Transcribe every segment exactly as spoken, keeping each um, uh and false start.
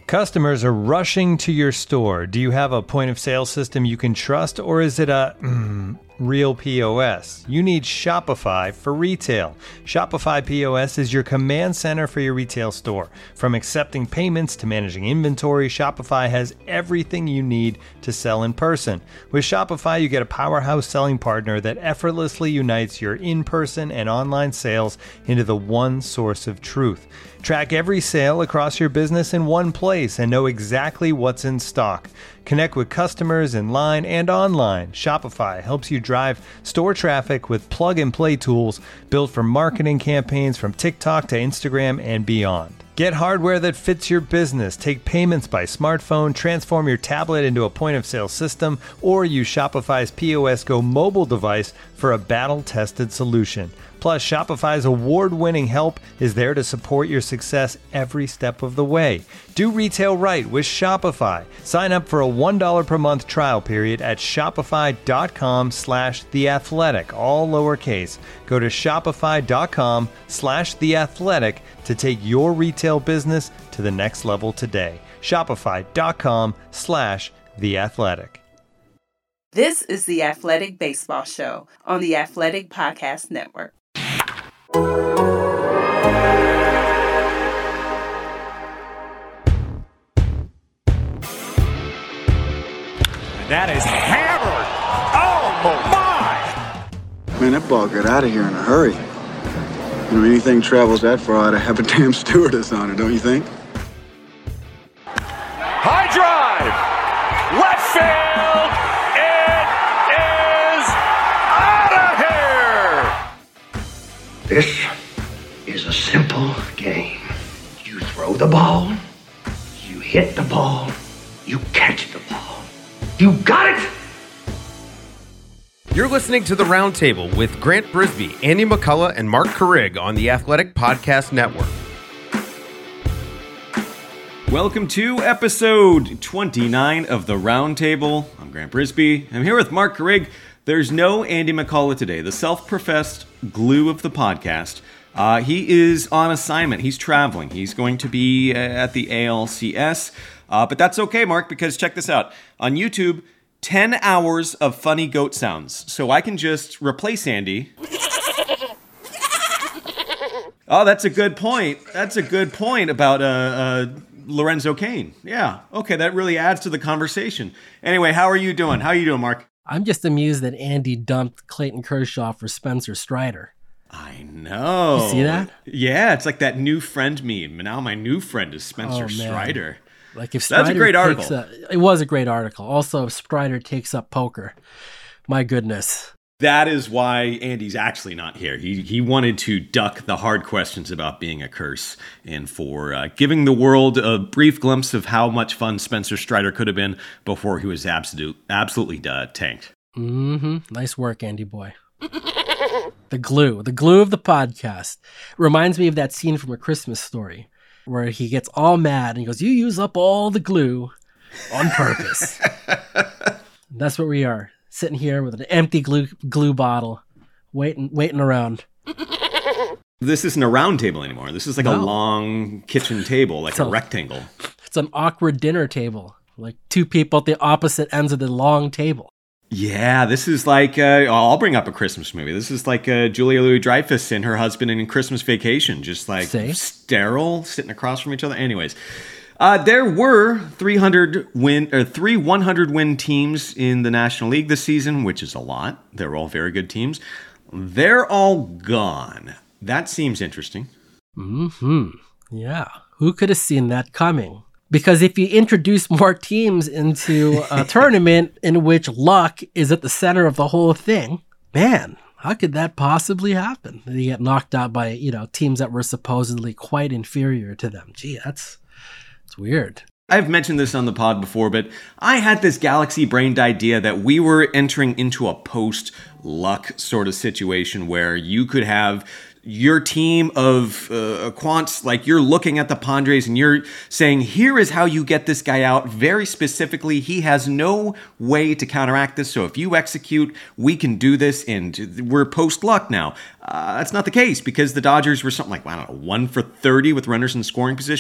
Customers are rushing to your store. Do you have a point of sale system you can trust, or is it a mm, real P O S? You need Shopify for retail. Shopify P O S is your command center for your retail store. From accepting payments to managing inventory, Shopify has everything you need to sell in person. With Shopify, you get a powerhouse selling partner that effortlessly unites your in-person and online sales into the one source of truth. Track every sale across your business in one place and know exactly what's in stock. Connect with customers in line and online. Shopify helps you drive store traffic with plug-and-play tools built for marketing campaigns from TikTok to Instagram and beyond. Get hardware that fits your business. Take payments by smartphone, transform your tablet into a point-of-sale system, or use Shopify's P O S Go mobile device for a battle-tested solution. Plus, Shopify's award-winning help is there to support your success every step of the way. Do retail right with Shopify. Sign up for a one dollar per month trial period at shopify.com slash theathletic, all lowercase. Go to shopify.com slash theathletic to take your retail business to the next level today. Shopify.com slash theathletic. This is the Athletic Baseball Show on the Athletic Podcast Network. That is hammered. Oh, my. Man, that ball got out of here in a hurry. You know, anything travels that far, I'd have a damn stewardess on it, don't you think? High drive. Left field. It is out of here. This is a simple game. You throw the ball, you hit the ball, you catch the ball. You got it! You're listening to The Roundtable with Grant Brisbee, Andy McCullough, and Mark Carrig on the Athletic Podcast Network. Welcome to episode twenty-nine of The Roundtable. I'm Grant Brisbee. I'm here with Mark Carrig. There's no Andy McCullough today, the self-professed glue of the podcast. Uh, he is on assignment. He's traveling. He's going to be uh, at the A L C S. Uh, but that's okay, Mark, because check this out. On YouTube, ten hours of funny goat sounds. So I can just replace Andy. Oh, that's a good point. That's a good point about uh, uh, Lorenzo Cain. Yeah. Okay, that really adds to the conversation. Anyway, how are you doing? How are you doing, Mark? I'm just amused that Andy dumped Clayton Kershaw for Spencer Strider. I know. You see that? Yeah, it's like that new friend meme. Now my new friend is Spencer Oh, man. Strider. Like if Strider That's a great article. takes a- it was a great article. Also, if Strider takes up poker, my goodness. That is why Andy's actually not here. He he wanted to duck the hard questions about being a curse and for uh, giving the world a brief glimpse of how much fun Spencer Strider could have been before he was absolute, absolutely uh, tanked. Mm-hmm. Nice work, Andy boy. The glue. The glue of the podcast. Reminds me of that scene from A Christmas Story where he gets all mad and he goes, "You use up all the glue on purpose." That's what we are. Sitting here with an empty glue glue bottle, waiting waiting around. This isn't a round table anymore. This is like No. a long kitchen table, like It's a, a- rectangle. It's an awkward dinner table. Like two people at the opposite ends of the long table. Yeah, this is like, uh, I'll bring up a Christmas movie. This is like uh, Julia Louis-Dreyfus and her husband in Christmas Vacation, just like See? sterile, sitting across from each other. Anyways, uh, there were three hundred win or three one hundred win teams in the National League this season, which is a lot. They're all very good teams. They're all gone. That seems interesting. Hmm. Yeah. Who could have seen that coming? Because if you introduce more teams into a tournament in which luck is at the center of the whole thing, man, how could that possibly happen? They get knocked out by, you know, teams that were supposedly quite inferior to them. Gee, that's, that's weird. I've mentioned this on the pod before, but I had this galaxy-brained idea that we were entering into a post-luck sort of situation where you could have your team of uh, quants, like you're looking at the Padres and you're saying, here is how you get this guy out. Very specifically, he has no way to counteract this. So if you execute, we can do this. And we're post-luck now. Uh, that's not the case because the Dodgers were something like, I don't know, one for thirty with runners in scoring position.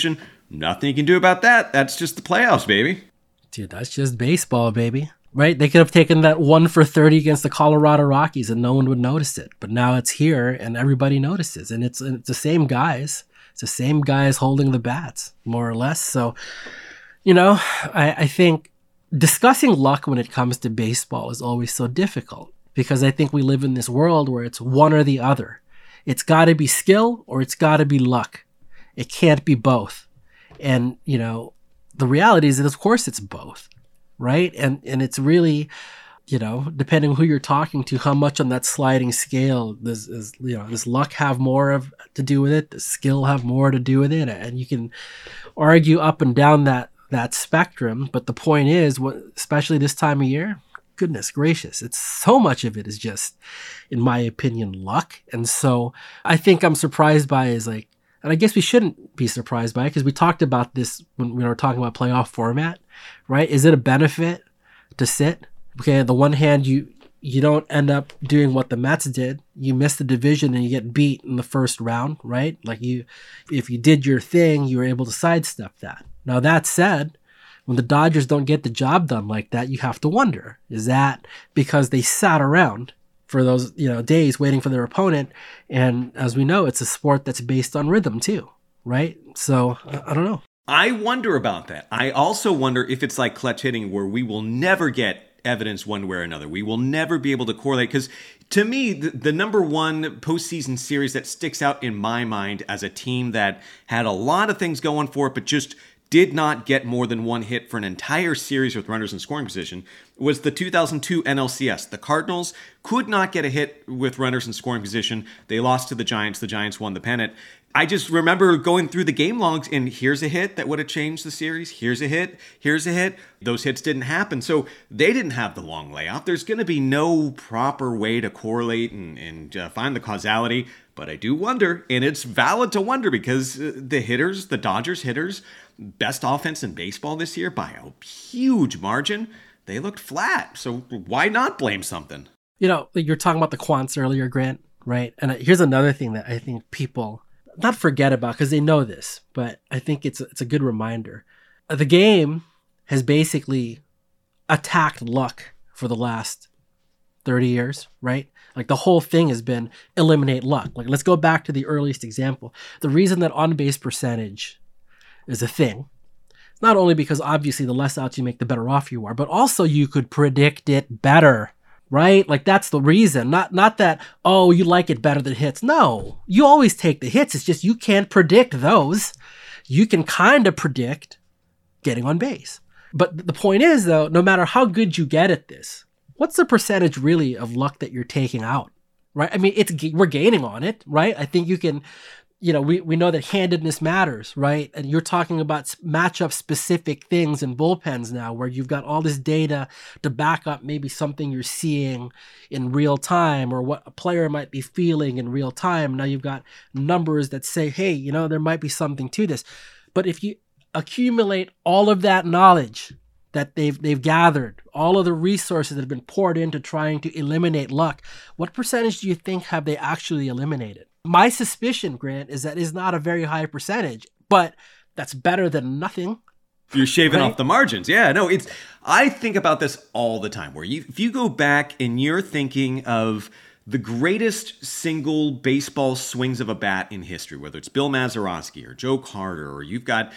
nothing you can do about that. That's just the playoffs, baby. Dude, that's just baseball, baby. Right? They could have taken that one for thirty against the Colorado Rockies and no one would notice it. But now it's here and everybody notices. And it's, it's the same guys. It's the same guys holding the bats, more or less. So, you know, I, I think discussing luck when it comes to baseball is always so difficult because I think we live in this world where it's one or the other. It's got to be skill or it's got to be luck. It can't be both. And, you know, the reality is that, of course, it's both. Right. And and it's really, you know, depending who you're talking to, how much on that sliding scale does, is, you know, does luck have more of to do with it? Does skill have more to do with it? And you can argue up and down that that spectrum. But the point is, what, especially this time of year, goodness gracious, it's so much of it is just, in my opinion, luck. And so I think I'm surprised by is like, and I guess we shouldn't be surprised by it because we talked about this when we were talking about playoff format, right? Is it a benefit to sit? Okay, on the one hand, you you don't end up doing what the Mets did. You miss the division and you get beat in the first round, right? Like you, if you did your thing, you were able to sidestep that. Now that said, when the Dodgers don't get the job done like that, you have to wonder, is that because they sat around for those, you know, days waiting for their opponent? And as we know, it's a sport that's based on rhythm too, right? So I, I don't know. I wonder about that. I also wonder if it's like clutch hitting where we will never get evidence one way or another. We will never be able to correlate because to me, the, the number one postseason series that sticks out in my mind as a team that had a lot of things going for it, but just did not get more than one hit for an entire series with runners in scoring position was the two thousand two N L C S. The Cardinals could not get a hit with runners in scoring position. They lost to the Giants. The Giants won the pennant. I just remember going through the game logs and here's a hit that would have changed the series. Here's a hit. Here's a hit. Those hits didn't happen. So they didn't have the long layoff. There's going to be no proper way to correlate and, and uh, find the causality. But I do wonder, and it's valid to wonder because the hitters, the Dodgers hitters, best offense in baseball this year by a huge margin, they looked flat. So why not blame something? You know, you're talking about the quants earlier, Grant, right? And here's another thing that I think people not forget about because they know this, but I think it's a, it's a good reminder. The game has basically attacked luck for the last thirty years, right? Like the whole thing has been eliminate luck. Like let's go back to the earliest example. The reason that on-base percentage is a thing, not only because obviously the less outs you make, the better off you are, but also you could predict it better, right? Like that's the reason. Not not that, oh, you like it better than hits. No, you always take the hits. It's just you can't predict those. You can kind of predict getting on base. But the point is, though, no matter how good you get at this, what's the percentage really of luck that you're taking out, right? I mean, it's we're gaining on it, right? I think you can, you know, we, we know that handedness matters, right? And you're talking about matchup specific things in bullpens now where you've got all this data to back up maybe something you're seeing in real time or what a player might be feeling in real time. Now you've got numbers that say, hey, you know, there might be something to this. But if you accumulate all of that knowledge that they've they've gathered, all of the resources that have been poured into trying to eliminate luck, what percentage do you think have they actually eliminated? My suspicion, Grant, is that is not a very high percentage, but that's better than nothing. You're shaving right? off the margins. Yeah, no, it's, I think about this all the time where you, if you go back and you're thinking of the greatest single baseball swings of a bat in history, whether it's Bill Mazeroski or Joe Carter, or you've got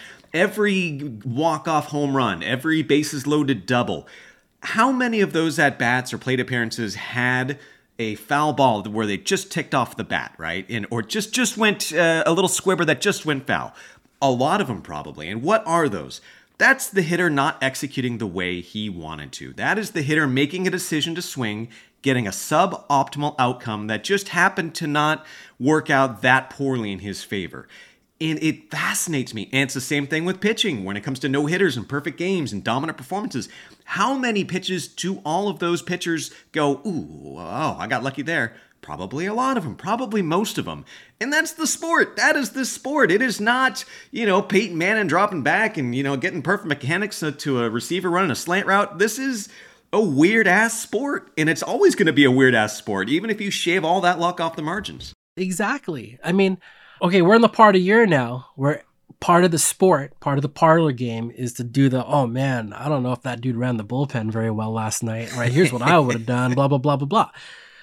every walk-off home run, every bases loaded double, how many of those at-bats or plate appearances had a foul ball where they just ticked off the bat, right? And or just, just went uh, a little squibber that just went foul? A lot of them probably. And what are those? That's the hitter not executing the way he wanted to. That is the hitter making a decision to swing, getting a suboptimal outcome that just happened to not work out that poorly in his favor. And it fascinates me. And it's the same thing with pitching when it comes to no-hitters and perfect games and dominant performances. How many pitches do all of those pitchers go, ooh, oh, I got lucky there? Probably a lot of them, probably most of them. And that's the sport. That is the sport. It is not, you know, Peyton Manning dropping back and, you know, getting perfect mechanics to a receiver running a slant route. This is a weird-ass sport, and it's always going to be a weird-ass sport, even if you shave all that luck off the margins. Exactly. I mean, okay, we're in the part of year now where part of the sport, part of the parlor game is to do the, oh man, I don't know if that dude ran the bullpen very well last night, right? Here's what I would have done, blah, blah, blah, blah, blah.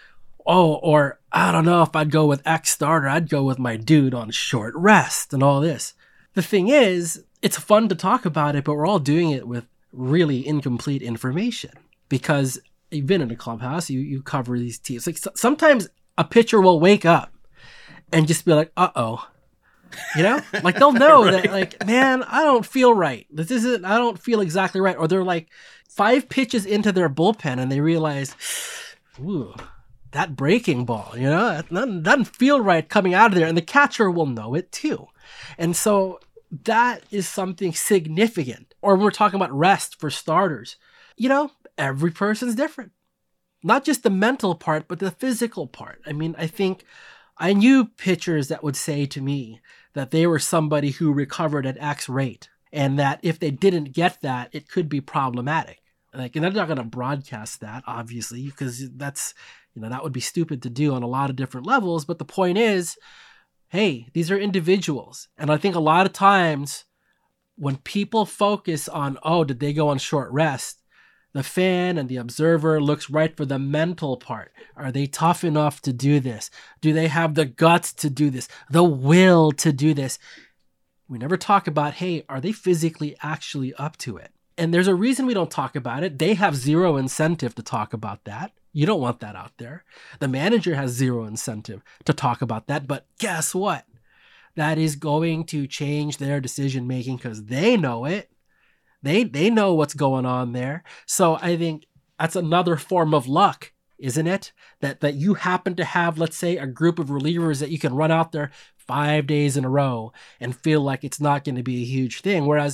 Oh, or I don't know if I'd go with X starter, I'd go with my dude on short rest and all this. The thing is, it's fun to talk about it, but we're all doing it with really incomplete information because you've been in a clubhouse, you, you cover these teams. Like sometimes a pitcher will wake up and just be like, uh-oh. You know, like they'll know right. that like, man, I don't feel right. This isn't, I don't feel exactly right. Or they're like five pitches into their bullpen and they realize, ooh, that breaking ball, you know, it doesn't, doesn't feel right coming out of there. And the catcher will know it too. And so that is something significant. Or when we're talking about rest for starters, you know, every person's different. Not just the mental part, but the physical part. I mean, I think I knew pitchers that would say to me that they were somebody who recovered at X rate and that if they didn't get that, it could be problematic. Like, and I'm not going to broadcast that, obviously, because that's, you know, that would be stupid to do on a lot of different levels. But the point is, hey, these are individuals. And I think a lot of times when people focus on, oh, did they go on short rest? The fan and the observer looks right for the mental part. Are they tough enough to do this? Do they have the guts to do this? The will to do this? We never talk about, hey, are they physically actually up to it? And there's a reason we don't talk about it. They have zero incentive to talk about that. You don't want that out there. The manager has zero incentive to talk about that. But guess what? That is going to change their decision making because they know it. They they know what's going on there. So I think that's another form of luck, isn't it? That that you happen to have, let's say, a group of relievers that you can run out there five days in a row and feel like it's not going to be a huge thing. Whereas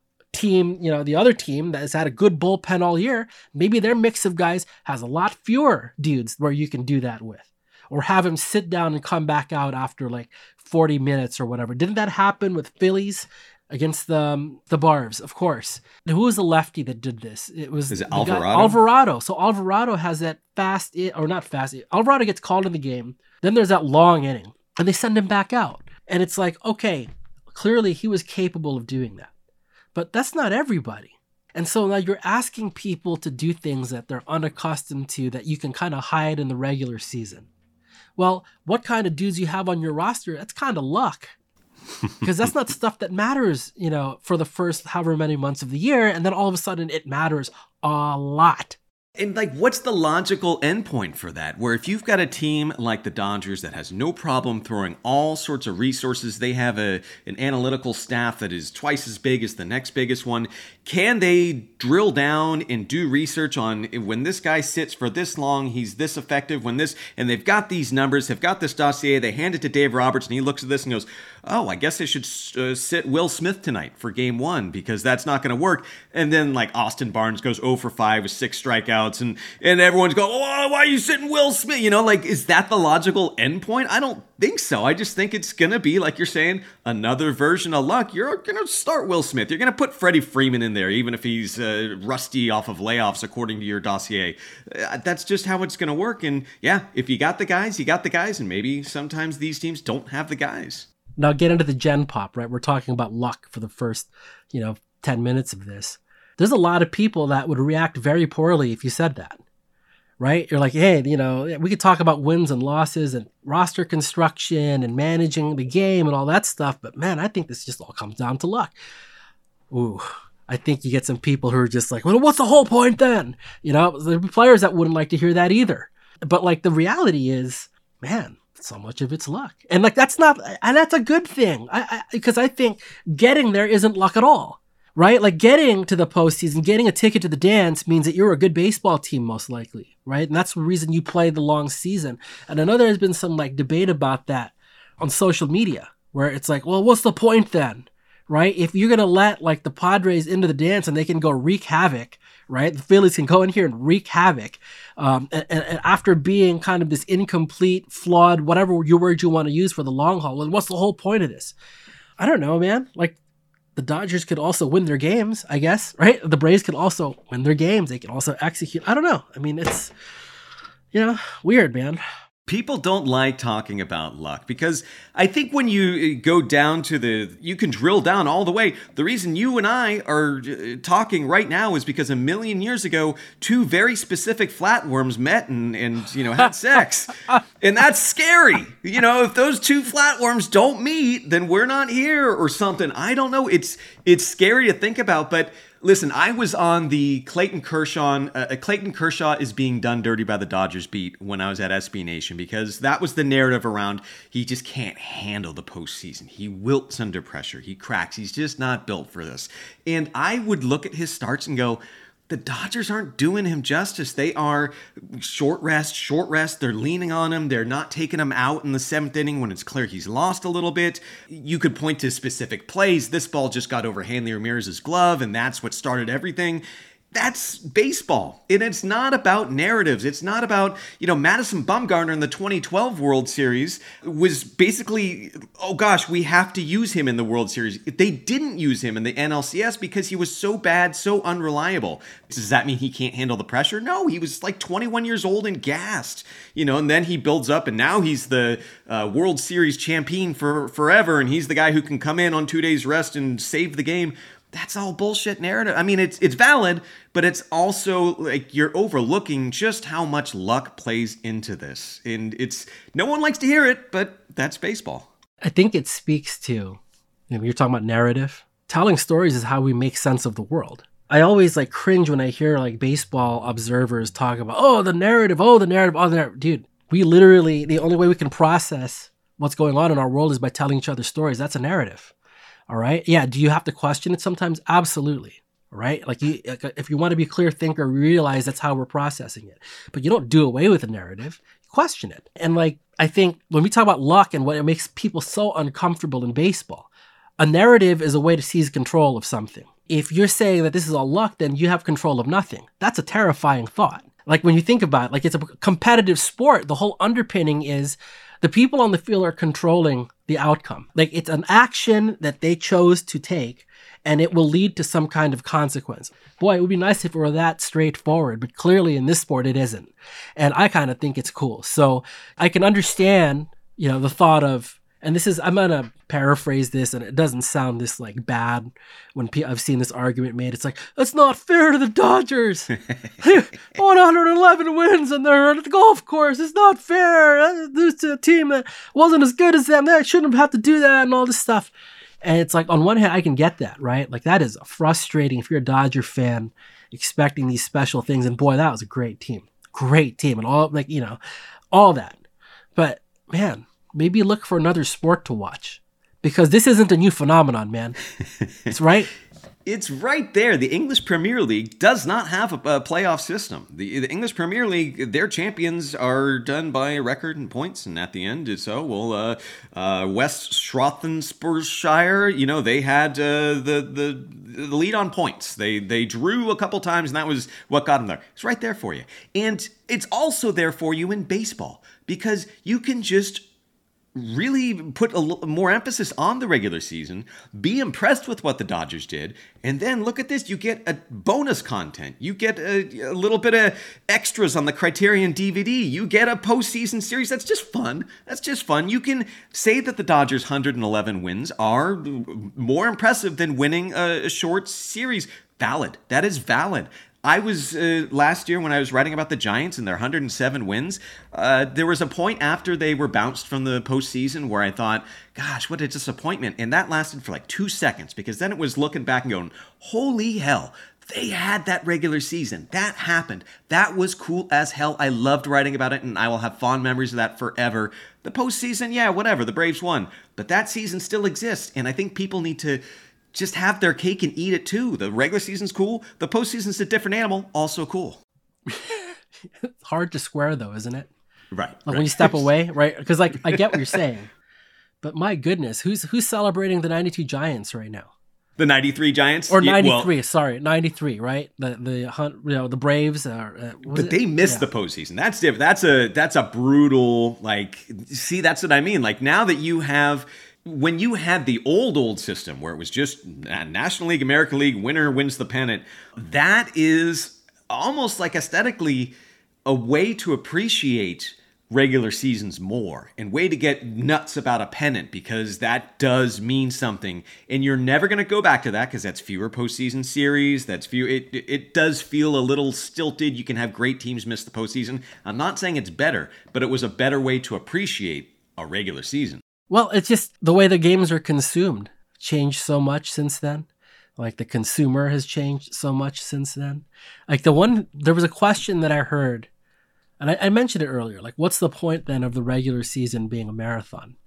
team, you know, the other team that has had a good bullpen all year, maybe their mix of guys has a lot fewer dudes where you can do that with. Or have them sit down and come back out after like forty minutes or whatever. Didn't that happen with Phillies? Against the um, the Barbs, of course. Who was the lefty that did this? It was Is it Alvarado? Guy, Alvarado. So Alvarado has that fast, or not fast. Alvarado gets called in the game. Then there's that long inning, and they send him back out. And it's like, okay, clearly he was capable of doing that, but that's not everybody. And so now you're asking people to do things that they're unaccustomed to that you can kind of hide in the regular season. Well, what kind of dudes you have on your roster? That's kind of luck. Because that's not stuff that matters, you know, for the first however many months of the year. And then all of a sudden it matters a lot. And like, what's the logical endpoint for that? Where if you've got a team like the Dodgers that has no problem throwing all sorts of resources, they have a an analytical staff that is twice as big as the next biggest one. Can they drill down and do research on when this guy sits for this long, he's this effective, when this, and they've got these numbers, they've got this dossier, they hand it to Dave Roberts and he looks at this and goes, oh, I guess I should uh, sit Will Smith tonight for game one because that's not going to work. And then like Austin Barnes goes oh for five with six strikeouts and, and everyone's going, oh, why are you sitting Will Smith? You know, like, is that the logical endpoint? I don't think so. I just think it's going to be, like you're saying, another version of luck. You're going to start Will Smith. You're going to put Freddie Freeman in there, even if he's uh, rusty off of layoffs, according to your dossier. Uh, that's just how it's going to work. And yeah, if you got the guys, you got the guys. And maybe sometimes these teams don't have the guys. Now get into the Gen Pop, right? We're talking about luck for the first, you know, ten minutes of this. There's a lot of people that would react very poorly if you said that, right? You're like, hey, you know, we could talk about wins and losses and roster construction and managing the game and all that stuff, but man, I think this just all comes down to luck. Ooh, I think you get some people who are just like, well, what's the whole point then? You know, there'll be players that wouldn't like to hear that either. But like the reality is, man, so much of it's luck. And like, that's not, and that's a good thing. I, I, because I think getting there isn't luck at all, right? Like getting to the postseason, getting a ticket to the dance means that you're a good baseball team, most likely, right? And that's the reason you play the long season. And I know there's been some like debate about that on social media where it's like, well, what's the point then? Right? If you're going to let like the Padres into the dance and they can go wreak havoc, right? The Phillies can go in here and wreak havoc. Um, and, and after being kind of this incomplete, flawed, whatever your word you want to use for the long haul, well, what's the whole point of this? I don't know, man. Like the Dodgers could also win their games, I guess, right? The Braves could also win their games. They can also execute. I don't know. I mean, it's, you know, weird, man. People don't like talking about luck because I think when you go down to the, you can drill down all the way. The reason you and I are talking right now is because a million years ago, two very specific flatworms met and, and you know, had sex. And that's scary. You know, if those two flatworms don't meet, then we're not here or something. I don't know. It's, it's scary to think about, but listen, I was on the Clayton Kershaw. Uh, Clayton Kershaw is being done dirty by the Dodgers beat when I was at S B Nation because that was the narrative around he just can't handle the postseason. He wilts under pressure. He cracks. He's just not built for this. And I would look at his starts and go, the Dodgers aren't doing him justice. They are short rest, short rest. They're leaning on him. They're not taking him out in the seventh inning when it's clear he's lost a little bit. You could point to specific plays. This ball just got over Hanley Ramirez's glove, and that's what started everything. That's baseball. And it's not about narratives. It's not about, you know, Madison Bumgarner in the twenty twelve World Series was basically, oh gosh, we have to use him in the World Series. They didn't use him in the N L C S because he was so bad, so unreliable. Does that mean he can't handle the pressure? No, he was like twenty-one years old and gassed, you know, and then he builds up and now he's the uh, World Series champion for forever. And he's the guy who can come in on two days rest and save the game. That's all bullshit narrative. I mean, it's it's valid, but it's also like you're overlooking just how much luck plays into this. And it's no one likes to hear it, but that's baseball. I think it speaks to, you know, you're talking about narrative. Telling stories is how we make sense of the world. I always like cringe when I hear like baseball observers talk about, oh, the narrative, oh, the narrative, oh, the narrative. Dude, we literally, the only way we can process what's going on in our world is by telling each other stories. That's a narrative. All right. Yeah. Do you have to question it sometimes? Absolutely. All right. Like you, if you want to be a clear thinker, realize that's how we're processing it. But you don't do away with the narrative. You question it. And like, I think when we talk about luck and what it makes people so uncomfortable in baseball, a narrative is a way to seize control of something. If you're saying that this is all luck, then you have control of nothing. That's a terrifying thought. Like when you think about it, like it's a competitive sport. The whole underpinning is the people on the field are controlling the outcome. Like it's an action that they chose to take and it will lead to some kind of consequence. Boy, it would be nice if it were that straightforward, but clearly in this sport it isn't. And I kind of think it's cool. So I can understand, you know, the thought of, and this is, I'm going to paraphrase this and it doesn't sound this like bad when P- I've seen this argument made. It's like, it's not fair to the Dodgers. one hundred eleven wins and they're at the golf course. It's not fair. Lose to a team that wasn't as good as them. They shouldn't have to do that and all this stuff. And it's like, on one hand, I can get that, right? Like that is frustrating if you're a Dodger fan expecting these special things. And boy, that was a great team. Great team. And all like, you know, all that. But man, maybe look for another sport to watch because this isn't a new phenomenon, man. It's right. It's right there. The English Premier League does not have a, a playoff system. The, the English Premier League, their champions are done by a record and points, and at the end, it's, oh, well, uh, uh, West Shropshire, you know, they had uh, the, the the lead on points. They, they drew a couple times, and that was what got them there. It's right there for you. And it's also there for you in baseball because you can just really put a l- more emphasis on the regular season, be impressed with what the Dodgers did, and then look at this, you get a bonus content. You get a, a little bit of extras on the Criterion D V D. You get a postseason series. That's just fun. That's just fun. You can say that the Dodgers' one hundred eleven wins are more impressive than winning a, a short series. Valid. That is valid. I was, uh, last year when I was writing about the Giants and their one hundred seven wins, uh, there was a point after they were bounced from the postseason where I thought, gosh, what a disappointment. And that lasted for like two seconds because then it was looking back and going, holy hell, they had that regular season. That happened. That was cool as hell. I loved writing about it and I will have fond memories of that forever. The postseason, yeah, whatever, the Braves won. But that season still exists. And I think people need to just have their cake and eat it too. The regular season's cool. The postseason's a different animal. Also cool. It's hard to square though, isn't it? Right. Like right. when you step away, right? Because like I get what you're saying, but my goodness, who's who's celebrating the ninety-two Giants right now? The ninety-three Giants, or ninety-three? Yeah, well, sorry, ninety-three, right? The the hunt, you know, the Braves. Are, uh, but they missed yeah. the postseason. That's different. That's a that's a brutal. Like, see, that's what I mean. Like now that you have. When you had the old, old system where it was just National League, American League, winner wins the pennant, that is almost like aesthetically a way to appreciate regular seasons more, and way to get nuts about a pennant, because that does mean something. And you're never going to go back to that because that's fewer postseason series. That's few. It, it does feel a little stilted. You can have great teams miss the postseason. I'm not saying it's better, but it was a better way to appreciate a regular season. Well, it's just the way the games are consumed changed so much since then. Like the consumer has changed so much since then. Like the one, there was a question that I heard, and I, I mentioned it earlier. Like, what's the point then of the regular season being a marathon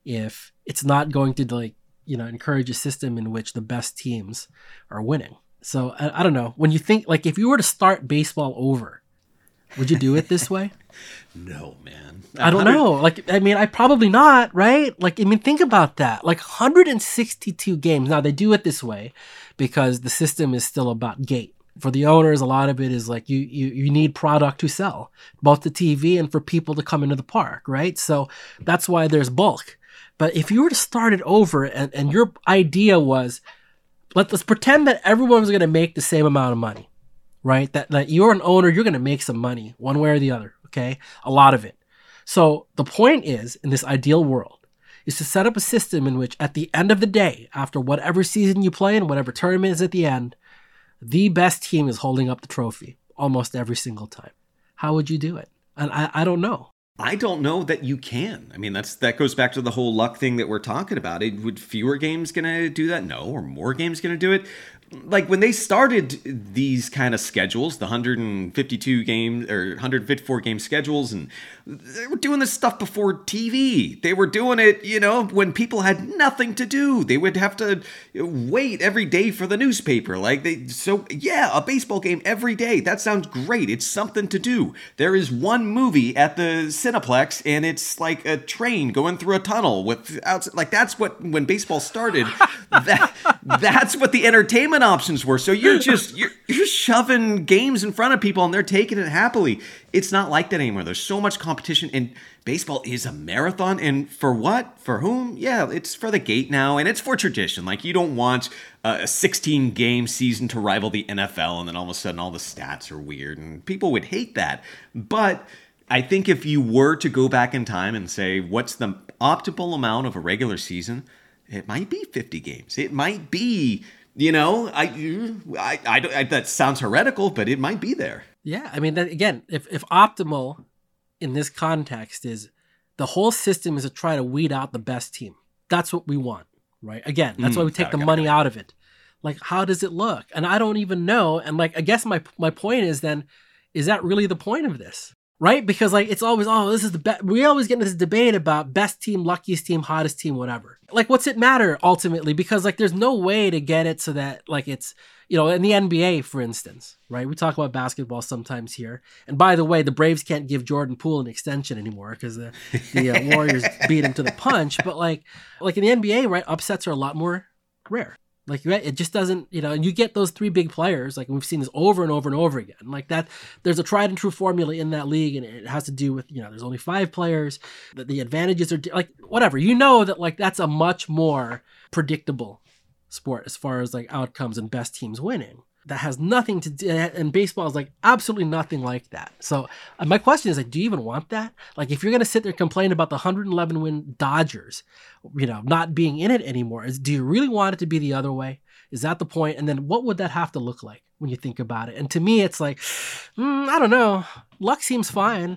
if it's not going to, like, you know, encourage a system in which the best teams are winning? So I, I don't know. When you think, like, if you were to start baseball over, would you do it this way? No, man. I don't know. Like, I mean, I probably not, right? Like, I mean, think about that. Like one hundred sixty-two games. Now, they do it this way because the system is still about gate. For the owners, a lot of it is like you, you you need product to sell, both the T V and for people to come into the park, right? So that's why there's bulk. But if you were to start it over and, and your idea was, let, let's pretend that everyone was going to make the same amount of money, right? That, that you're an owner, you're going to make some money one way or the other, okay? A lot of it. So the point is, in this ideal world, is to set up a system in which at the end of the day, after whatever season you play and whatever tournament is at the end, the best team is holding up the trophy almost every single time. How would you do it? And I, I don't know. I don't know that you can. I mean, that's that goes back to the whole luck thing that we're talking about. It, would fewer games going to do that? No. Or more games going to do it? Like when they started these kind of schedules, the one hundred fifty-two game or one hundred fifty-four game schedules, and they were doing this stuff before T V. They were doing it, you know, when people had nothing to do. They would have to wait every day for the newspaper. Like they, so yeah, a baseball game every day. That sounds great. It's something to do. There is one movie at the Cineplex, and it's like a train going through a tunnel with outside. Like that's what when baseball started. that that's what the entertainment options were. So you're just you're, you're shoving games in front of people and they're taking it happily. It's not like that anymore. There's so much competition, and baseball is a marathon. And for what? For whom? Yeah, it's for the gate now, and it's for tradition. Like you don't want a sixteen game season to rival the N F L, and then all of a sudden all the stats are weird, and people would hate that. But I think if you were to go back in time and say, what's the optimal amount of a regular season? It might be fifty games. It might be, you know, I, I, I, I that sounds heretical, but it might be there. Yeah, I mean, that, again, if, if optimal in this context is the whole system is to try to weed out the best team. That's what we want, right? Again, that's mm, why we take the money out of it. Like, how does it look? And I don't even know. And like, I guess my my point is then, is that really the point of this? Right? Because like, it's always, oh, this is the best. We always get into this debate about best team, luckiest team, hottest team, whatever. Like, what's it matter ultimately? Because like, there's no way to get it so that like it's, you know, in the N B A, for instance, right? We talk about basketball sometimes here. And by the way, the Braves can't give Jordan Poole an extension anymore because the, the uh, Warriors beat him to the punch. But like, like in the N B A, right? Upsets are a lot more rare. Like, right, it just doesn't, you know, and you get those three big players, like we've seen this over and over and over again. Like that, there's a tried and true formula in that league, and it has to do with, you know, there's only five players, that the advantages are, like, whatever. You know that, like, that's a much more predictable sport as far as, like, outcomes and best teams winning. That has nothing to do, and baseball is like absolutely nothing like that. So uh, my question is, like, do you even want that? Like, if you're going to sit there and complain about the one hundred eleven win Dodgers, you know, not being in it anymore, is do you really want it to be the other way? Is that the point? And then what would that have to look like when you think about it? And to me, it's like, mm, I don't know. Luck seems fine,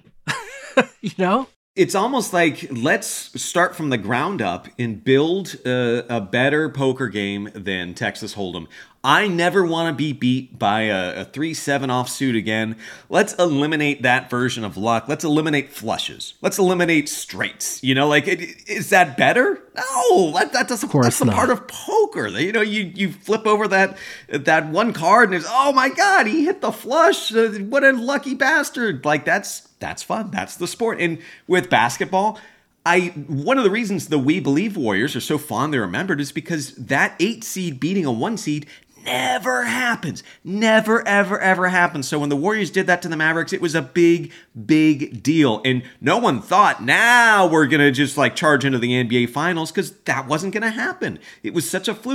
you know? It's almost like, let's start from the ground up and build a, a better poker game than Texas Hold'em. I never want to be beat by a, a three seven offsuit again. Let's eliminate that version of luck. Let's eliminate flushes. Let's eliminate straights. You know, like, it, is that better? No, that, that doesn't, that's a part of poker. You know, you, you flip over that that one card and it's, oh my God, he hit the flush. Uh, what a lucky bastard. Like, that's that's fun. That's the sport. And with basketball, I one of the reasons the We Believe Warriors are so fondly remembered is because that eight seed beating a one seed never happens. Never, ever, ever happens. So when the Warriors did that to the Mavericks, it was a big, big deal. And no one thought, now we're going to just like charge into the N B A Finals, because that wasn't going to happen. It was such a fluke.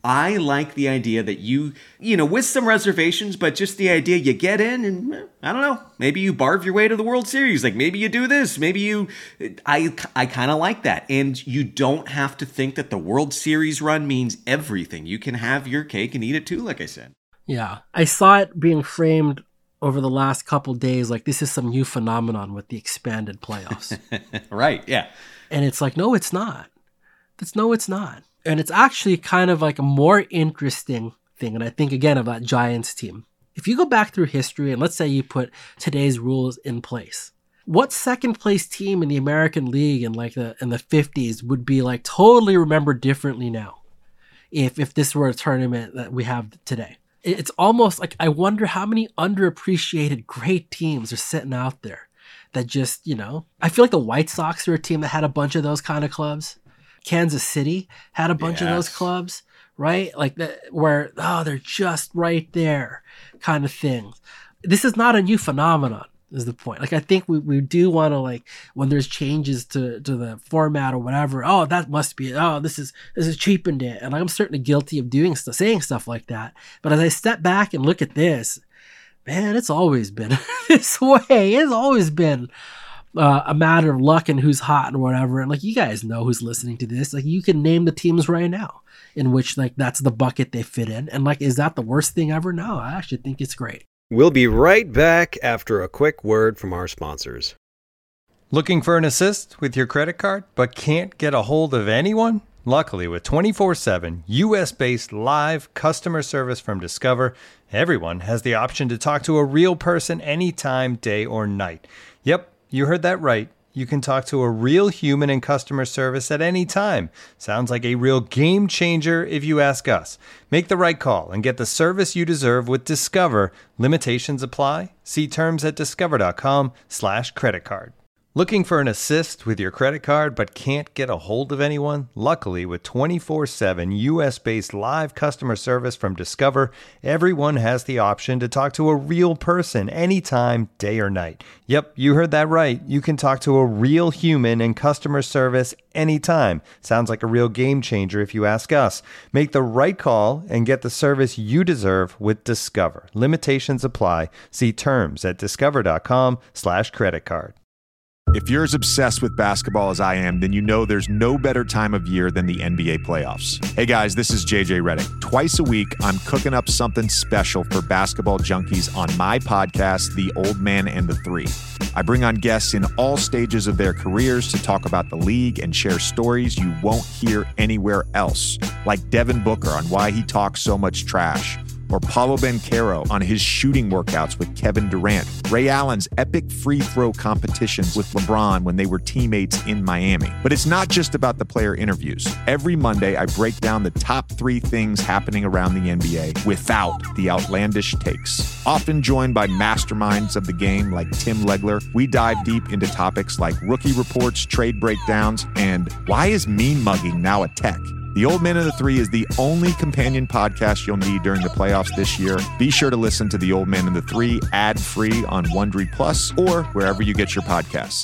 I like the idea that you, you know, with some reservations, but just the idea you get in and, I don't know, maybe you barve your way to the World Series. Like, maybe you do this. Maybe you, I, I kind of like that. And you don't have to think that the World Series run means everything. You can have your cake and eat it too, like I said. Yeah. I saw it being framed over the last couple days like this is some new phenomenon with the expanded playoffs. Right, yeah. And it's like, no, it's not. It's no, it's not. And it's actually kind of like a more interesting thing. And I think, again, of that Giants team. If you go back through history and let's say you put today's rules in place, what second place team in the American League in like the in the fifties would be like totally remembered differently now if, if this were a tournament that we have today? It's almost like I wonder how many underappreciated great teams are sitting out there that just, you know, I feel like the White Sox are a team that had a bunch of those kind of clubs. Kansas City had a bunch yes. of those clubs, right? Like that, where, oh, they're just right there kind of thing. This is not a new phenomenon, is the point. Like, I think we, we do want to, like, when there's changes to, to the format or whatever, oh, that must be, oh, this is, this is cheapened it. And I'm certainly guilty of doing stuff, saying stuff like that. But as I step back and look at this, man, it's always been this way. It's always been Uh, a matter of luck and who's hot and whatever. And like, you guys know who's listening to this. Like, you can name the teams right now in which like that's the bucket they fit in. And like, is that the worst thing ever? No, I actually think it's great. We'll be right back after a quick word from our sponsors. Looking for an assist with your credit card but can't get a hold of anyone? Luckily, with twenty-four seven U S-based live customer service from Discover, everyone has the option to talk to a real person anytime, day or night. Yep. You heard that right. You can talk to a real human in customer service at any time. Sounds like a real game changer if you ask us. Make the right call and get the service you deserve with Discover. Limitations apply. See terms at discover.com slash credit card. Looking for an assist with your credit card but can't get a hold of anyone? Luckily, with twenty-four seven U S-based live customer service from Discover, everyone has the option to talk to a real person anytime, day or night. Yep, you heard that right. You can talk to a real human in customer service anytime. Sounds like a real game changer if you ask us. Make the right call and get the service you deserve with Discover. Limitations apply. See terms at discover.com slash credit card. If you're as obsessed with basketball as I am, then you know there's no better time of year than the N B A playoffs. Hey guys, this is J J Redick. Twice a week, I'm cooking up something special for basketball junkies on my podcast, The Old Man and the Three. I bring on guests in all stages of their careers to talk about the league and share stories you won't hear anywhere else, like Devin Booker on why he talks so much trash, or Paolo Banchero on his shooting workouts with Kevin Durant, Ray Allen's epic free throw competitions with LeBron when they were teammates in Miami. But it's not just about the player interviews. Every Monday, I break down the top three things happening around the N B A without the outlandish takes. Often joined by masterminds of the game like Tim Legler, we dive deep into topics like rookie reports, trade breakdowns, and why is mean mugging now a tech? The Old Man and the Three is the only companion podcast you'll need during the playoffs this year. Be sure to listen to The Old Man and the Three ad-free on Wondery Plus or wherever you get your podcasts.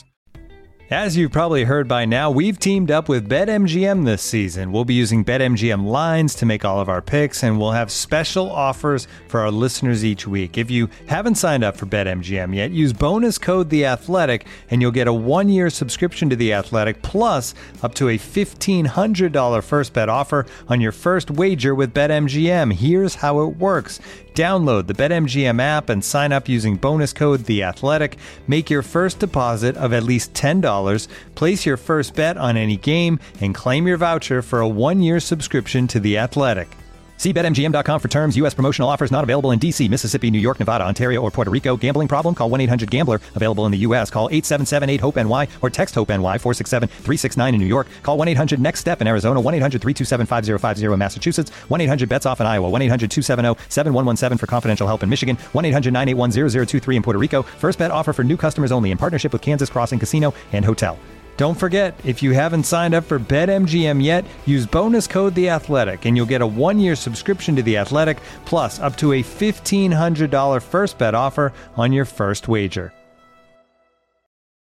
As you've probably heard by now, we've teamed up with BetMGM this season. We'll be using BetMGM lines to make all of our picks, and we'll have special offers for our listeners each week. If you haven't signed up for BetMGM yet, use bonus code The Athletic, and you'll get a one-year subscription to The Athletic, plus up to a fifteen hundred dollars first bet offer on your first wager with BetMGM. Here's how it works. Download the BetMGM app and sign up using bonus code The Athletic. Make your first deposit of at least ten dollars, place your first bet on any game, and claim your voucher for a one-year subscription to The Athletic. See Bet M G M dot com for terms. U S promotional offers not available in D C, Mississippi, New York, Nevada, Ontario, or Puerto Rico. Gambling problem? Call one eight hundred gambler. Available in the U S. Call eight seven seven eight hope N Y or text HOPE-NY four six seven three six nine in New York. Call one eight hundred next step in Arizona. one eight hundred three two seven five zero five zero in Massachusetts. one eight hundred bets off in Iowa. one eight hundred two seven zero seven one one seven for confidential help in Michigan. one eight hundred nine eight one zero zero two three in Puerto Rico. First bet offer for new customers only in partnership with Kansas Crossing Casino and Hotel. Don't forget, if you haven't signed up for BetMGM yet, use bonus code The Athletic, and you'll get a one-year subscription to The Athletic, plus up to a fifteen hundred dollars first bet offer on your first wager.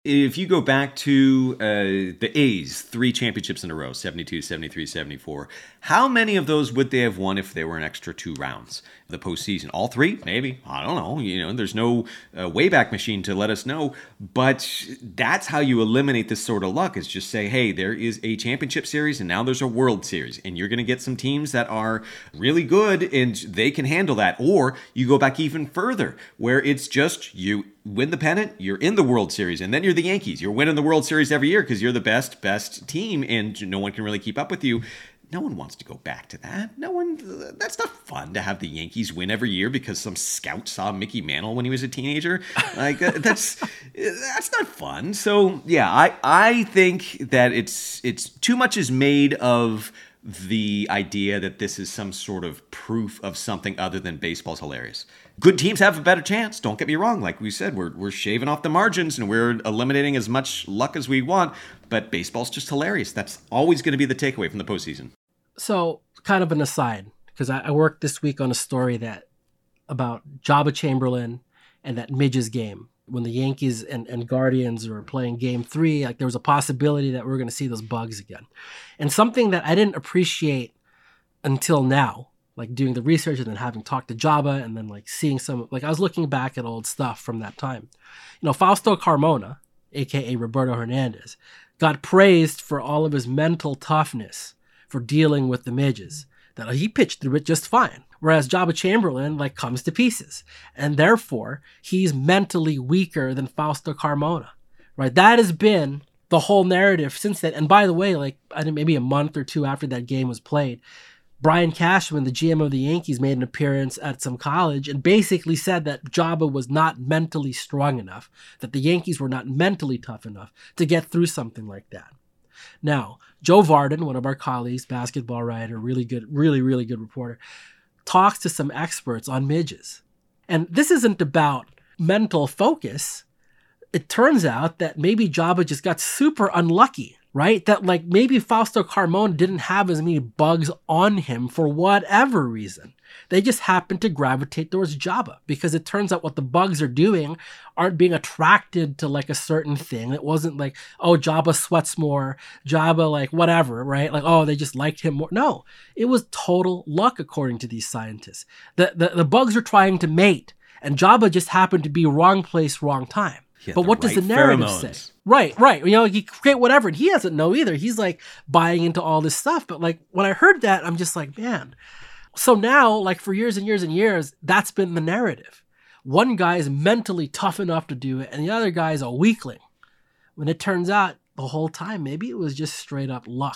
If you go back to uh, the A's, three championships in a row, seventy-two, seventy-three, seventy-four, how many of those would they have won if they were an extra two rounds? The postseason, all three? Maybe. I don't know. You know, there's no uh, Wayback Machine to let us know. But that's how you eliminate this sort of luck, is just say, hey, there is a championship series and now there's a World Series. And you're going to get some teams that are really good and they can handle that. Or you go back even further, where it's just you win the pennant, you're in the World Series, and then you're the Yankees. You're winning the World Series every year because you're the best, best team, and no one can really keep up with you. No one wants to go back to that. No one, that's not fun to have the Yankees win every year because some scout saw Mickey Mantle when he was a teenager. Like, uh, that's that's not fun. So, yeah, I, I think that it's it's too much is made of the idea that this is some sort of proof of something other than baseball's hilarious. Good teams have a better chance. Don't get me wrong. Like we said, we're we're shaving off the margins and we're eliminating as much luck as we want. But baseball's just hilarious. That's always going to be the takeaway from the postseason. So, kind of an aside, because I, I worked this week on a story that about Jabba Chamberlain and that Midges game. When the Yankees and, and Guardians were playing game three, like there was a possibility that we were going to see those bugs again. And something that I didn't appreciate until now, like doing the research and then having talked to Jabba and then like seeing some, like I was looking back at old stuff from that time. You know, Fausto Carmona, a k a. Roberto Hernandez, got praised for all of his mental toughness for dealing with the midges. That he pitched through it just fine. Whereas Jabba Chamberlain like comes to pieces. And therefore, he's mentally weaker than Fausto Carmona. Right? That has been the whole narrative since then. And by the way, like I think maybe a month or two after that game was played, Brian Cashman, the G M of the Yankees, made an appearance at some college and basically said that Jabba was not mentally strong enough, that the Yankees were not mentally tough enough to get through something like that. Now, Joe Varden, one of our colleagues, basketball writer, really good, really, really good reporter, talks to some experts on midges. And this isn't about mental focus. It turns out that maybe Jabba just got super unlucky, right? That like maybe Fausto Carmona didn't have as many bugs on him for whatever reason. They just happened to gravitate towards Jabba because it turns out what the bugs are doing aren't being attracted to like a certain thing. It wasn't like, oh, Jabba sweats more, Jabba like whatever, right? Like, oh, they just liked him more. No, it was total luck according to these scientists. The, the, the bugs are trying to mate and Jabba just happened to be wrong place, wrong time. But what right does the narrative pheromones. say? Right, right. You know, he create whatever, and he doesn't know either. He's like buying into all this stuff. But like when I heard that, I'm just like, man. So now, like for years and years and years, that's been the narrative. One guy is mentally tough enough to do it, and the other guy is a weakling. When it turns out the whole time, maybe it was just straight up luck.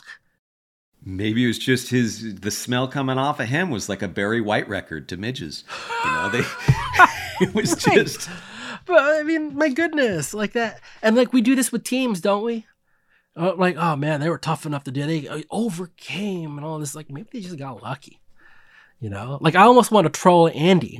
Maybe it was just his, the smell coming off of him was like a Barry White record to midges. You know, they, it was right. just... But I mean, my goodness, like that. And like we do this with teams, don't we? Uh, like, oh man, they were tough enough to do it. They overcame and all this. Like maybe they just got lucky, you know? Like I almost want to troll Andy,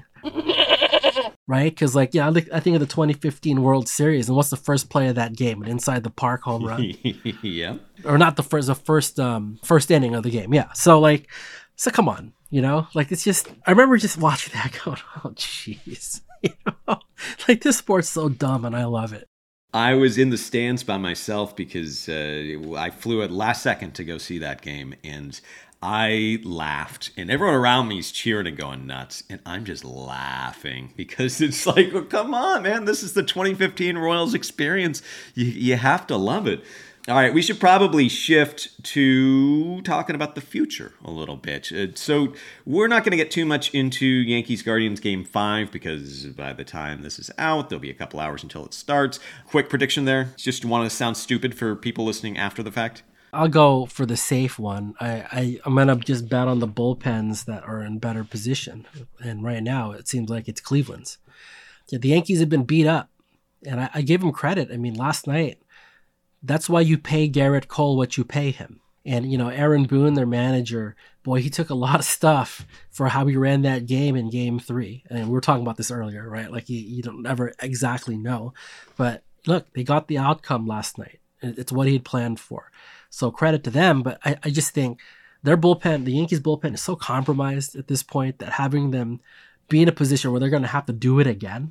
right? Because like, yeah, I think of the twenty fifteen World Series. And what's the first play of that game? An inside the park home run? Yeah. Or not the first, the first, um, first inning of the game. Yeah. So like, so come on, you know? Like it's just, I remember just watching that going, oh jeez. You know, like this sport's so dumb and I love it. I was in the stands by myself because uh, I flew at last second to go see that game and I laughed and everyone around me is cheering and going nuts and I'm just laughing because it's like, well, come on, man, this is the twenty fifteen Royals experience. You, you have to love it. All right, we should probably shift to talking about the future a little bit. Uh, so we're not going to get too much into Yankees-Guardians Game five because by the time this is out, there'll be a couple hours until it starts. Quick prediction there. Just want to sound stupid for people listening after the fact. I'll go for the safe one. I, I, I'm going to just bet on the bullpens that are in better position. And right now, it seems like it's Cleveland's. Yeah, the Yankees have been beat up, and I, I give them credit. I mean, last night, that's why you pay Garrett Cole what you pay him. And, you know, Aaron Boone, their manager, boy, he took a lot of stuff for how he ran that game in game three. And we were talking about this earlier, right? Like, you, you don't ever exactly know. But look, they got the outcome last night. It's what he'd planned for. So credit to them. But I, I just think their bullpen, the Yankees bullpen is so compromised at this point that having them be in a position where they're going to have to do it again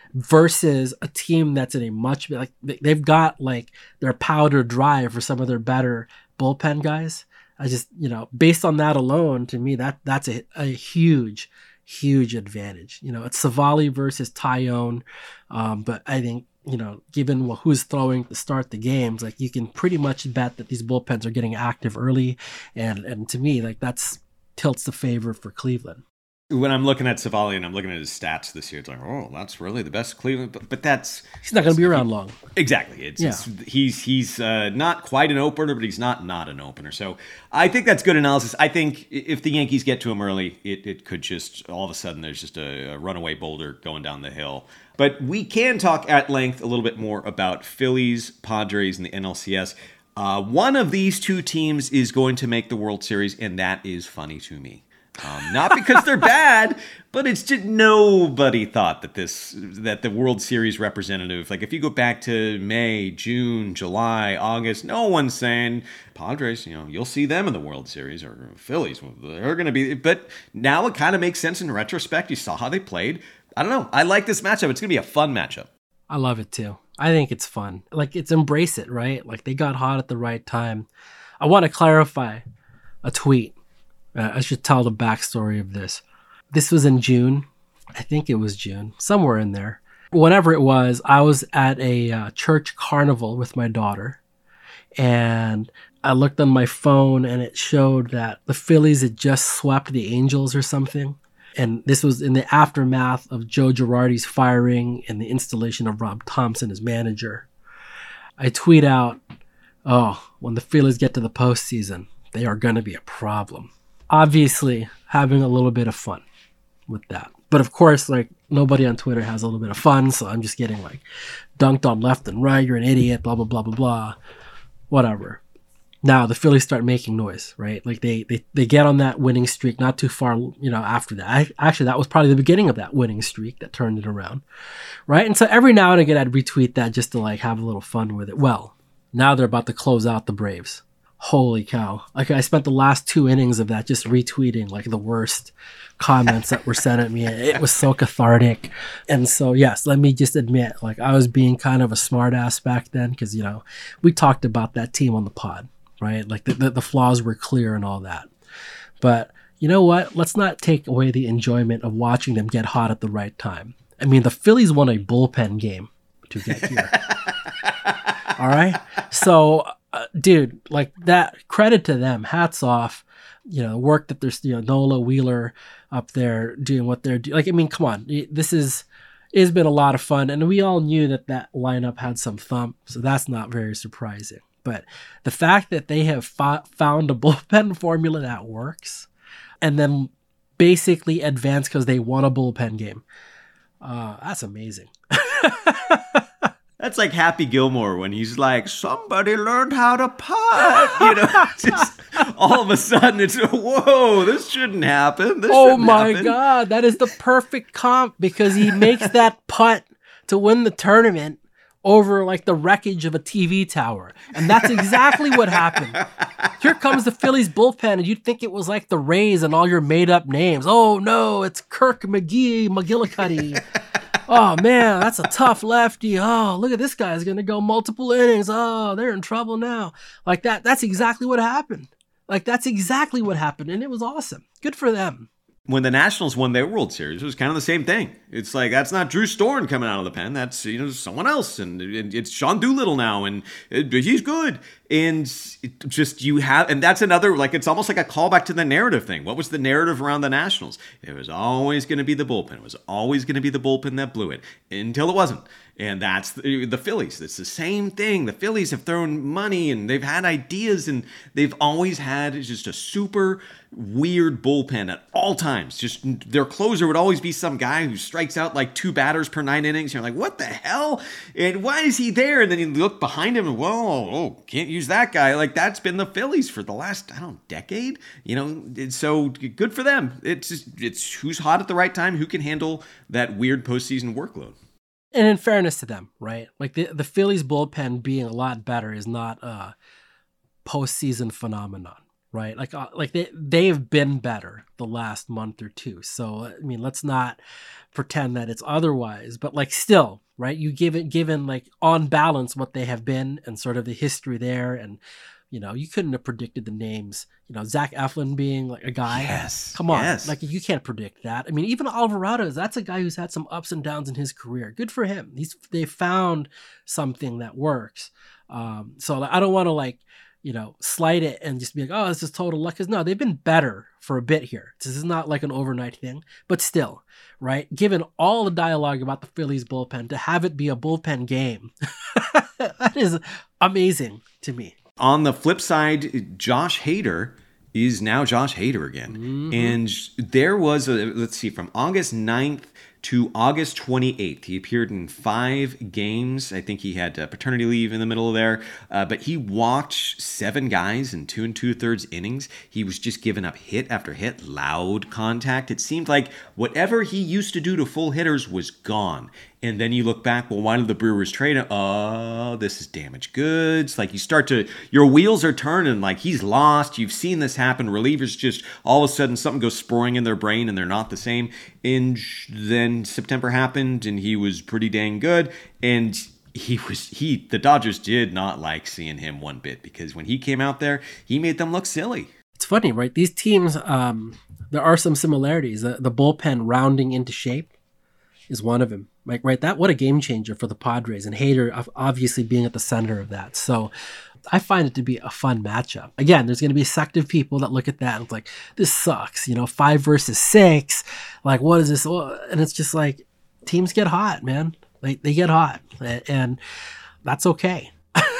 versus a team that's in a much, like they've got like their powder dry for some of their better bullpen guys. I just, you know, based on that alone, to me, that that's a, a huge, huge advantage. You know, it's Savali versus Tyone. Um, but I think, you know, given who's throwing to start the games, like you can pretty much bet that these bullpens are getting active early. And, and to me, like that's tilts the favor for Cleveland. When I'm looking at Savali and I'm looking at his stats this year, it's like, oh, that's really the best Cleveland. But, but that's he's not going to be around long. Exactly. It's, yeah. it's he's he's uh, not quite an opener, but he's not not an opener. So I think that's good analysis. I think if the Yankees get to him early, it, it could just all of a sudden there's just a, a runaway boulder going down the hill. But we can talk at length a little bit more about Phillies, Padres, and the N L C S. Uh, one of these two teams is going to make the World Series, and that is funny to me. Um, not because they're bad, but it's just nobody thought that this that the World Series representative, like if you go back to May, June, July, August, no one's saying Padres, you know, you'll see them in the World Series, or Phillies, they're going to be. But now it kind of makes sense in retrospect. You saw how they played. I don't know. I like this matchup. It's going to be a fun matchup. I love it too. I think it's fun. Like it's embrace it, right? Like they got hot at the right time. I want to clarify a tweet. Uh, I should tell the backstory of this. This was in June. I think it was June, somewhere in there. Whenever it was, I was at a uh, church carnival with my daughter. And I looked on my phone and it showed that the Phillies had just swept the Angels or something. And this was in the aftermath of Joe Girardi's firing and the installation of Rob Thompson as manager. I tweet out, oh, when the Phillies get to the postseason, they are going to be a problem. Obviously, having a little bit of fun with that. But of course, like nobody on Twitter has a little bit of fun, so I'm just getting like dunked on left and right. You're an idiot, blah, blah, blah, blah, blah. Whatever. Now the Phillies start making noise, right? Like they they, they get on that winning streak not too far, you know, after that. I, actually, that was probably the beginning of that winning streak that turned it around, right? And so every now and again, I'd retweet that just to like have a little fun with it. Well, now they're about to close out the Braves. Holy cow. Like I spent the last two innings of that just retweeting like the worst comments that were sent at me. It was so cathartic. And so, yes, let me just admit, like I was being kind of a smart ass back then because, you know, we talked about that team on the pod, right? Like the, the, the flaws were clear and all that. But you know what? Let's not take away the enjoyment of watching them get hot at the right time. I mean, the Phillies won a bullpen game to get here. All right? So... Uh, dude, like that, credit to them, hats off, you know, work that there's, you know, Nola, Wheeler up there doing what they're doing. Like, I mean, come on, this is, it's been a lot of fun. And we all knew that that lineup had some thump, so that's not very surprising. But the fact that they have fa- found a bullpen formula that works and then basically advanced because they won a bullpen game, uh, that's amazing. That's like Happy Gilmore when he's like, somebody learned how to putt. You know, just all of a sudden it's, whoa, this shouldn't happen. This oh shouldn't my happen. God, that is the perfect comp because he makes that putt to win the tournament over like the wreckage of a T V tower. And that's exactly what happened. Here comes the Phillies bullpen and you'd think it was like the Rays and all your made up names. Oh no, it's Kirk McGee, McGillicuddy. Oh, man, that's a tough lefty. Oh, look at this guy's going to go multiple innings. Oh, they're in trouble now. Like that. That's exactly what happened. Like that's exactly what happened. And it was awesome. Good for them. When the Nationals won their World Series, it was kind of the same thing. It's like, that's not Drew Storen coming out of the pen. That's, you know, someone else. And it's Sean Doolittle now, and he's good. And it just, you have, and that's another, like, it's almost like a callback to the narrative thing. What was the narrative around the Nationals? It was always going to be the bullpen. It was always going to be the bullpen that blew it until it wasn't. And that's the, the Phillies. It's the same thing. The Phillies have thrown money and they've had ideas and they've always had just a super weird bullpen at all times. Just their closer would always be some guy who strikes out like two batters per nine innings. You're like, what the hell? And why is he there? And then you look behind him and, whoa, oh, can't use that guy. Like that's been the Phillies for the last, I don't know, decade. You know, so good for them. It's just, it's who's hot at the right time, who can handle that weird postseason workload. And in fairness to them, right? Like the, the Phillies bullpen being a lot better is not a postseason phenomenon. right? Like, uh, like they, they've been better the last month or two. So, I mean, let's not pretend that it's otherwise, but like still, right? You give it, given like on balance what they have been and sort of the history there. And, you know, you couldn't have predicted the names, you know, Zach Eflin being like a guy. Yes. Come on. Yes. Like you can't predict that. I mean, even Alvarado, that's a guy who's had some ups and downs in his career. Good for him. He's, they found something that works. Um, so I don't want to like, you know, slight it and just be like, oh, this is total luck. Because no, they've been better for a bit here. This is not like an overnight thing, but still, right? Given all the dialogue about the Phillies bullpen, to have it be a bullpen game, that is amazing to me. On the flip side, Josh Hader is now Josh Hader again. Mm-hmm. And there was, a, let's see, from August ninth to August twenty-eighth. He appeared in five games. I think he had uh, paternity leave in the middle of there. Uh, but he walked seven guys in two and two-thirds innings. He was just giving up hit after hit, loud contact. It seemed like whatever he used to do to full hitters was gone. And then you look back, well, why did the Brewers trade him? Oh, this is damaged goods. Like you start to, your wheels are turning, like he's lost. You've seen this happen. Relievers just, all of a sudden something goes sporing in their brain and they're not the same. And then September happened and he was pretty dang good. And he was, he, the Dodgers did not like seeing him one bit, because when he came out there, he made them look silly. It's funny, right? These teams, um, there are some similarities. The, the bullpen rounding into shape is one of them. Like, right, that what a game changer for the Padres, and Hader obviously being at the center of that. So I find it to be a fun matchup. Again, there's going to be a sect of people that look at that and it's like, this sucks, you know, five versus six. Like, what is this? And it's just like, teams get hot, man. Like, they get hot, and that's okay.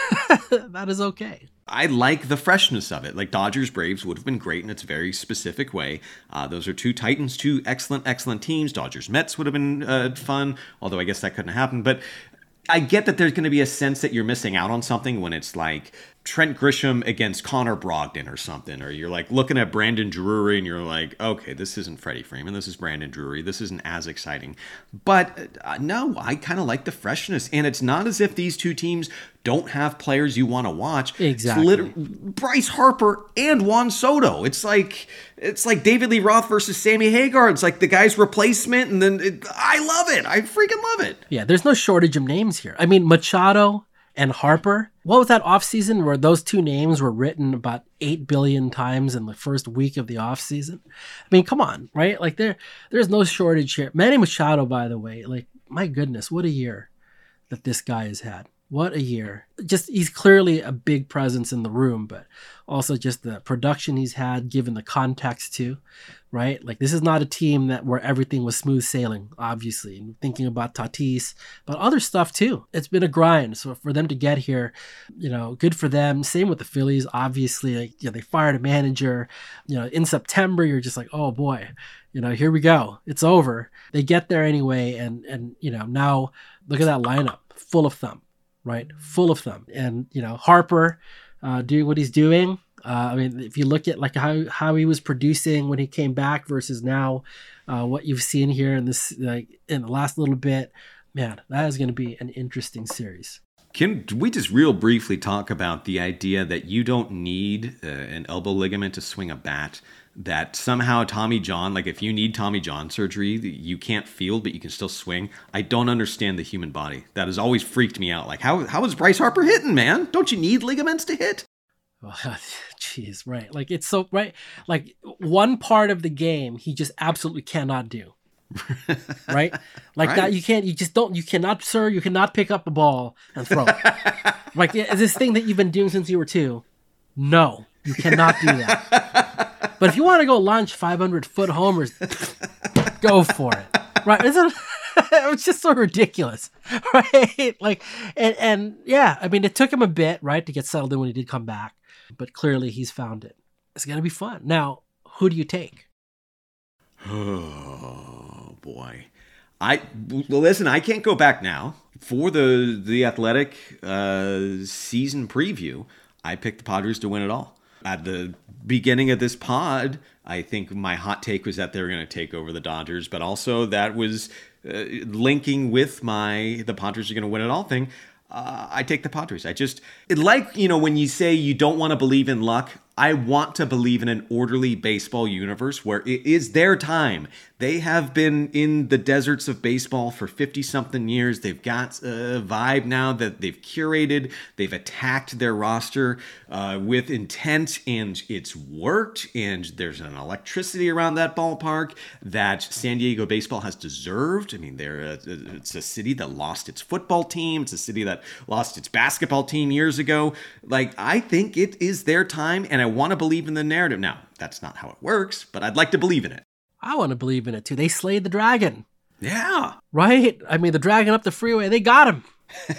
That is okay. I like the freshness of it. Like Dodgers Braves would have been great in its very specific way. Uh, those are two Titans, two excellent, excellent teams. Dodgers Mets would have been uh, fun, although I guess that couldn't happen. But I get that there's going to be a sense that you're missing out on something when it's like Trent Grisham against Connor Brogdon or something, or you're like looking at Brandon Drury and you're like, okay, this isn't Freddie Freeman, this is Brandon Drury, this isn't as exciting. But uh, no, I kind of like the freshness, and it's not as if these two teams don't have players you want to watch. Exactly. It's literally Bryce Harper and Juan Soto. It's like it's like David Lee Roth versus Sammy Hagar. It's like the guy's replacement, and then it, I love it. I freaking love it. Yeah, there's no shortage of names here. I mean, Machado and Harper. What was that offseason where those two names were written about eight billion times in the first week of the offseason? I mean, come on, right? Like there, there's no shortage here. Manny Machado, by the way, like, my goodness, what a year that this guy has had. What a year. Just, he's clearly a big presence in the room, but also just the production he's had, given the context too, right? Like, this is not a team that where everything was smooth sailing, obviously. And thinking about Tatis, but other stuff too. It's been a grind. So for them to get here, you know, good for them. Same with the Phillies, obviously. Like, you know, they fired a manager. You know, in September, you're just like, oh boy, you know, here we go. It's over. They get there anyway, and and you know, now look at that lineup, full of thumb. Right, full of them, and you know, Harper uh, doing what he's doing. Uh, I mean, if you look at like how how he was producing when he came back versus now, uh, what you've seen here in this like in the last little bit, man, that is going to be an interesting series. Can we just real briefly talk about the idea that you don't need uh, an elbow ligament to swing a bat? That somehow Tommy John, like if you need Tommy John surgery, you can't field, but you can still swing. I don't understand the human body. That has always freaked me out. Like, how how is Bryce Harper hitting, man? Don't you need ligaments to hit? Jeez, oh, right. Like, it's so, right. Like, one part of the game he just absolutely cannot do. Right? Like right. that, you can't, you just don't, you cannot, sir, you cannot pick up the ball and throw it. Like, this thing that you've been doing since you were two. No, you cannot do that. But if you want to go launch five hundred foot homers, go for it. Right? Isn't it was just so ridiculous, right? Like, and, and yeah, I mean, it took him a bit, right, to get settled in when he did come back, but clearly he's found it. It's going to be fun. Now, who do you take? Oh boy. I well, listen, I can't go back now. For the, the Athletic uh, season preview, I picked the Padres to win it all. At the beginning of this pod, I think my hot take was that they were going to take over the Dodgers, but also that was uh, linking with my the Padres are going to win it all thing. Uh, I take the Padres. I just, it like, you know, when you say you don't want to believe in luck, I want to believe in an orderly baseball universe where it is their time. They have been in the deserts of baseball for fifty-something years. They've got a vibe now that they've curated. They've attacked their roster uh, with intent, and it's worked. And there's an electricity around that ballpark that San Diego baseball has deserved. I mean, they're a, it's a city that lost its football team. It's a city that lost its basketball team years ago. Like, I think it is their time, and I want to believe in the narrative. Now, that's not how it works, but I'd like to believe in it. I want to believe in it too. They slayed the dragon. Yeah. Right? I mean, the dragon up the freeway, they got him.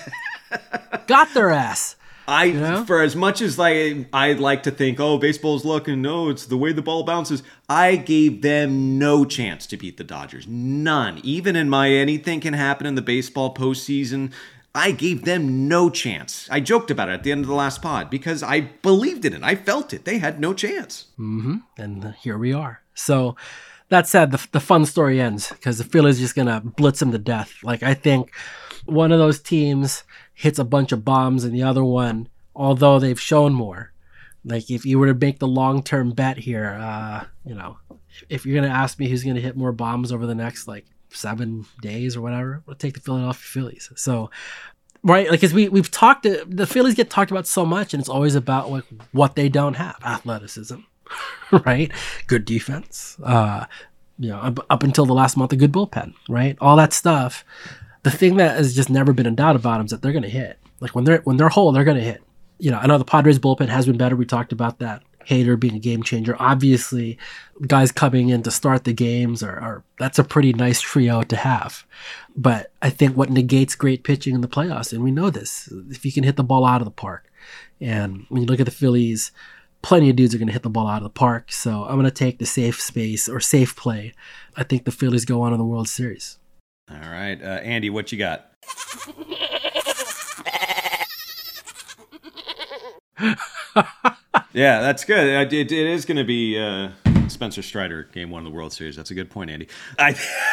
Got their ass. I, you know? For as much as like I'd like to think, oh, baseball's luck and no, it's the way the ball bounces, I gave them no chance to beat the Dodgers. None. Even in my anything can happen in the baseball postseason, I gave them no chance. I joked about it at the end of the last pod because I believed in it. I felt it. They had no chance. Mm-hmm. And here we are. So that said, the, the fun story ends because the Phillies just going to blitz them to death. Like, I think one of those teams hits a bunch of bombs and the other one, although they've shown more, like if you were to make the long-term bet here, uh, you know, if you're going to ask me who's going to hit more bombs over the next like seven days or whatever, we'll take the Philadelphia Phillies. So, right, like, because we, we've talked, to, the Phillies get talked about so much and it's always about like what they don't have. Athleticism, right? Good defense, uh, you know, up, up until the last month, a good bullpen, right? All that stuff. The thing that has just never been in doubt about them is that they're going to hit. Like when they're when they're whole, they're going to hit. You know, I know the Padres bullpen has been better. We talked about that. Hader being a game changer. Obviously, guys coming in to start the games are, are that's a pretty nice trio to have. But I think what negates great pitching in the playoffs, and we know this, if you can hit the ball out of the park. And when you look at the Phillies, plenty of dudes are going to hit the ball out of the park. So I'm going to take the safe space or safe play. I think the Phillies go on in the World Series. All right. Uh, Andy, what you got? Yeah, that's good. It, it is going to be uh, Spencer Strider, Game One of the World Series. That's a good point, Andy. I,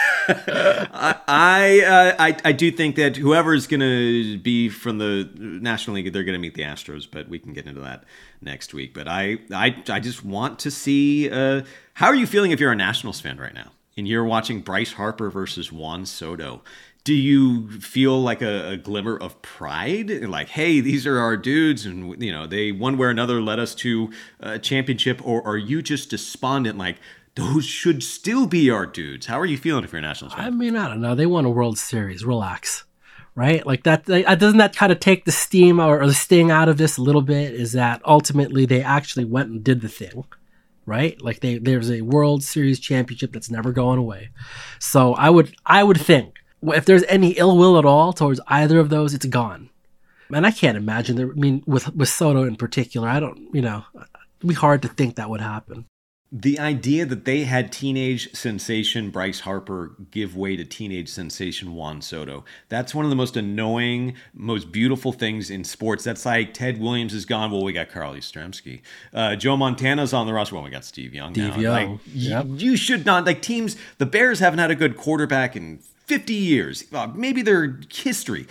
I, I, uh, I, I do think that whoever is going to be from the National League, they're going to meet the Astros, but we can get into that next week. But I, I, I just want to see. Uh, how are you feeling if you're a Nationals fan right now, and you're watching Bryce Harper versus Juan Soto? Do you feel like a, a glimmer of pride? Like, hey, these are our dudes, and you know they one way or another led us to a championship, or are you just despondent? Like, those should still be our dudes. How are you feeling if you're a Nationals fan? I mean, I don't know. They won a World Series. Relax, right? Like that. They, doesn't that kind of take the steam or, or the sting out of this a little bit? Is that ultimately they actually went and did the thing, right? Like they there's a World Series championship that's never going away. So I would I would think, if there's any ill will at all towards either of those, it's gone. And I can't imagine there, I mean, with, with Soto in particular, I don't, you know, it'd be hard to think that would happen. The idea that they had teenage sensation Bryce Harper give way to teenage sensation Juan Soto, that's one of the most annoying, most beautiful things in sports. That's like Ted Williams is gone. Well, we got Carl Yastrzemski. Uh, Joe Montana's on the roster. Well, we got Steve Young Steve now. Young. Like, yep. you, you should not, like teams, the Bears haven't had a good quarterback in fifty years, uh, maybe their history.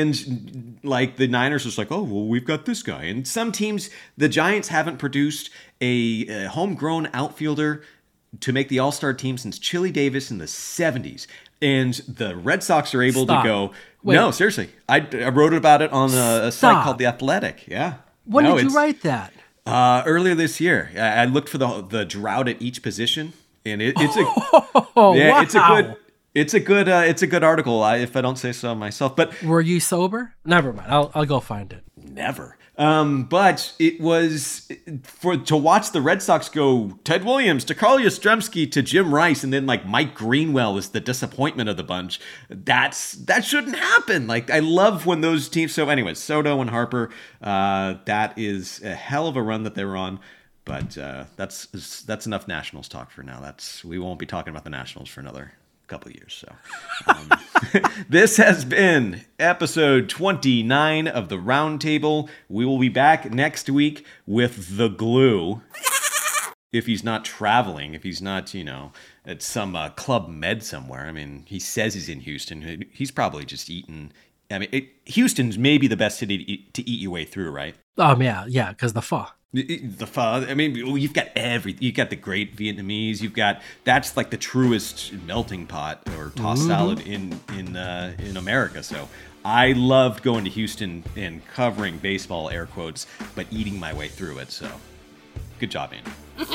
And like the Niners is like, oh, well, we've got this guy. And some teams, the Giants haven't produced a, a homegrown outfielder to make the All-Star team since Chili Davis in the seventies. And the Red Sox are able Stop. to go, Wait. no, seriously. I, I wrote about it on a, a site called The Athletic. Yeah. When no, did you write that? Uh, earlier this year. I, I looked for the the drought at each position. And it, it's a oh, yeah, wow. it's a good It's a good, uh, it's a good article, I, if I don't say so myself. But were you sober? Never mind. I'll, I'll go find it. Never. Um, but it was for to watch the Red Sox go Ted Williams to Carl Yastrzemski to Jim Rice, and then like Mike Greenwell is the disappointment of the bunch. That's that shouldn't happen. Like I love when those teams. So, anyways, Soto and Harper. Uh, that is a hell of a run that they were on. But uh, that's that's enough Nationals talk for now. That's we won't be talking about the Nationals for another couple of years. So um, this has been episode twenty-nine of the Roundtable. We will be back next week with the glue. If he's not traveling, if he's not, you know, at some uh, Club Med somewhere. I mean, he says he's in Houston. He's probably just eating. I mean, it, Houston's maybe the best city to eat, to eat your way through, right? Um, yeah, yeah, because the pho. The father, I mean, you've got everything. You've got the great Vietnamese. You've got that's like the truest melting pot or tossed mm-hmm. salad in in uh, in America. So I loved going to Houston and covering baseball, air quotes, but eating my way through it. So good job, Andy.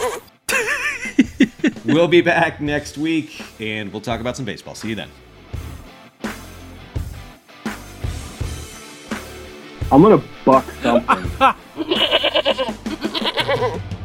We'll be back next week, and we'll talk about some baseball. See you then. I'm gonna buck something.